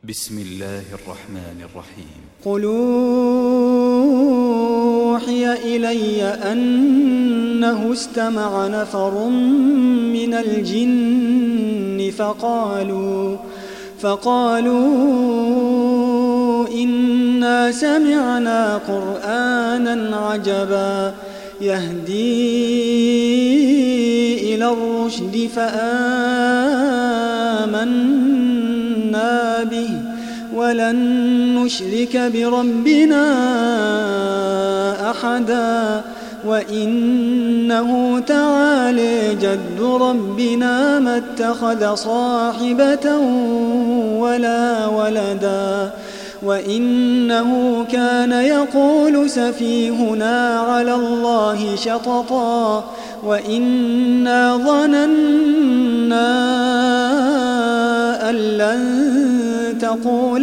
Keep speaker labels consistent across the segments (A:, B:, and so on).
A: بسم الله الرحمن الرحيم.
B: قل أوحي إلي أنه استمع نفر من الجن فقالوا إنا سمعنا قرآنا عجبا يهدي إلى الرشد فآمنا به ولن نشرك بربنا أحدا وإنه تعالى جد ربنا ما اتخذ صاحبة ولا ولدا وإنه كان يقول سفيهنا على الله شططا وإنا ظننا أن لن تقول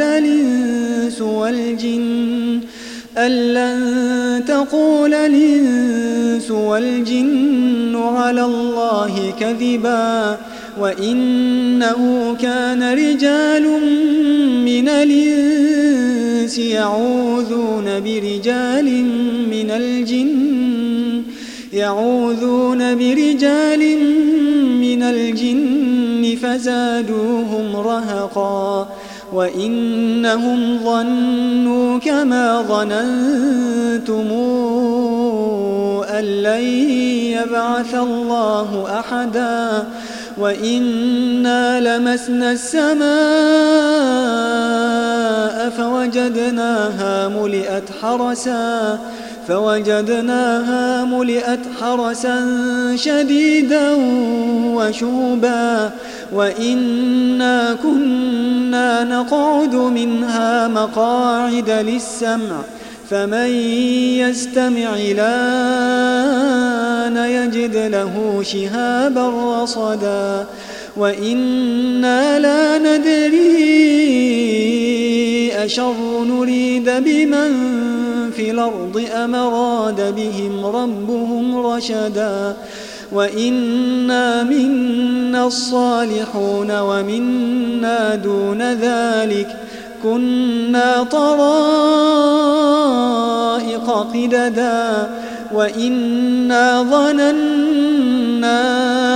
B: الإنس والجن على الله كذبا وإنه كان رجال من الإنس يعوذون برجال من الجن فزادوهم رهقا وإنهم ظنوا كما ظننتم أن لن يبعث الله أحدا وإنا لمسنا السماء فوجدناها ملئت حرسا شديدا وشهبا وإنا كنا نقعد منها مقاعد للسمع فمن يستمع الآن يجد له شهابا رصدا وإنا لا ندري أشر نريد بمن في الأرض أم أراد بهم ربهم رشدا وإنا منا الصالحون ومنا دون ذلك كنا طرائق قددا وإنا ظننا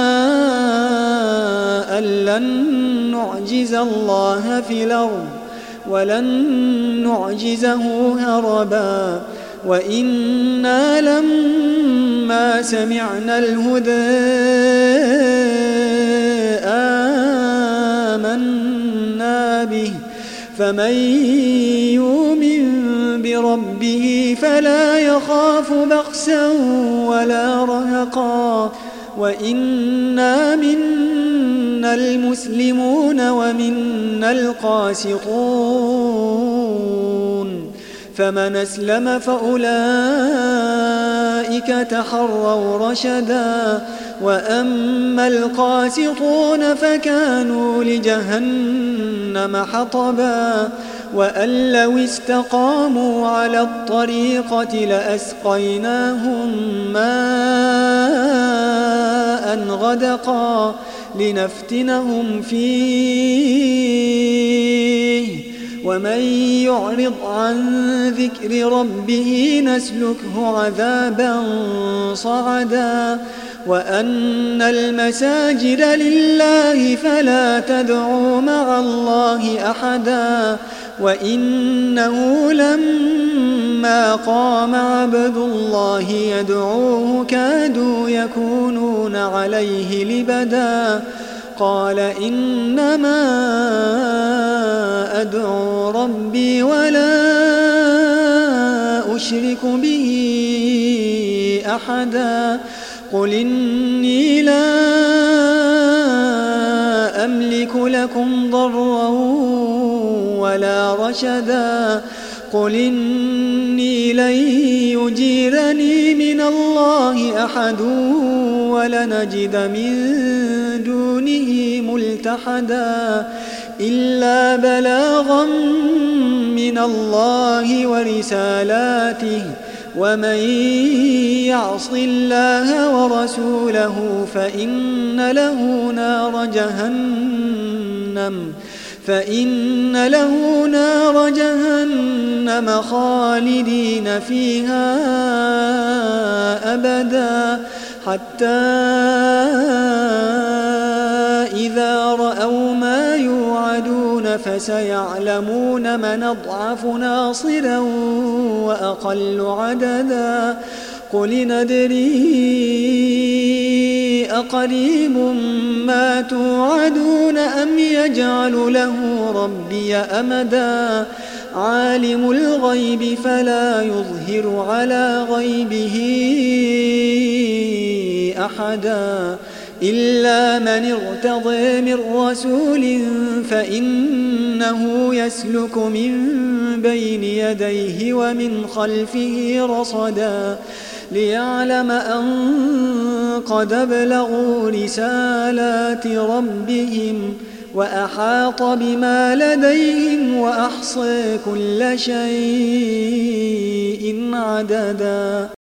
B: أن لن نعجز الله في الأرض ولن نعجزه هربا وإنا لما سمعنا الهدى آمنا به فمن يؤمن بربه فلا يخاف بخسا ولا رهقا وإنا منا المسلمون ومنا القاسطون فمن أسلم فأولئك تحروا رشدا وأما القاسطون فكانوا لجهنم حطبا وأن لو استقاموا على الطريقة لأسقيناهم ماء غدقا لنفتنهم فيه ومن يعرض عن ذكر ربه نسلكه عذابا صعدا وأن المساجد لله فلا تدعوا مع الله أحدا وإنه لما قام عبد الله يدعوه كادوا يكونون عليه لبدا قال إنما أدعو ربي ولا أشرك به أحدا قل إني لا أملك لكم ضرا ولا رشدا قل إني لن يجيرني من الله أحد ولنجد من دونه ملتحدا إلا بلاغا من الله ورسالاته ومن يعص الله ورسوله فإن له نار جهنم فإن له نار جهنم خالدين فيها أبدا حتى إذا رأوا ما يوعدون فسيعلمون من أضعف ناصرا وأقل عددا قل ندري أقريب ما توعدون أم يجعل له ربي أمدا عالم الغيب فلا يظهر على غيبه أحدا إلا من ارتضى من رسول فإنه يسلك من بين يديه ومن خلفه رصدا ليعلم أن قد أبلغوا رسالات ربهم وأحاط بما لديهم وأحصى كل شيء عددا.